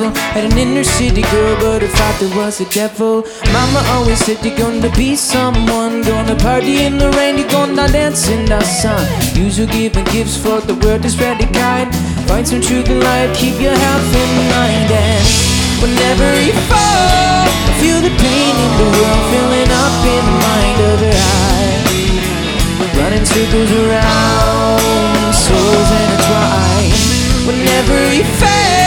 rebel. Had an inner city girl, but her father was a devil. Mama always said you're gonna be someone, gonna party in the rain, you're gonna dance in the sun. Use your giving gifts for the world is very kind. Find some truth in life, keep your health in mind. And whenever you fall, feel the pain in the world filling up in the mind of her eye, running circles around souls intertwined. Whenever you fail,